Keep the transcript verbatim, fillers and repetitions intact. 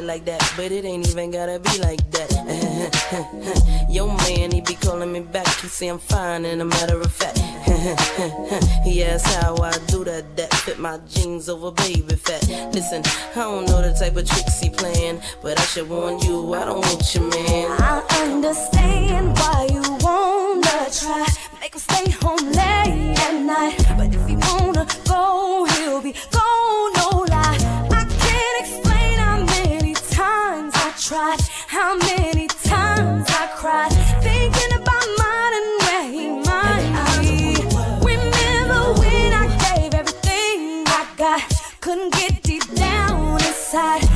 like that, but it ain't even gotta be like that. Yo man, he be calling me back, he say I'm fine and a matter of fact. He asks how I do that, that fit my jeans over baby fat. Listen, I don't know the type of tricks he playing, but I should warn you, I don't want you, man. I understand why you wanna try, make him stay home late at night, but if he wanna go, he'll be gone, no lie. I can't explain how many times I tried, how many times I cried, thinking about mine and where he might be. Remember when I gave everything I got, couldn't get deep down inside,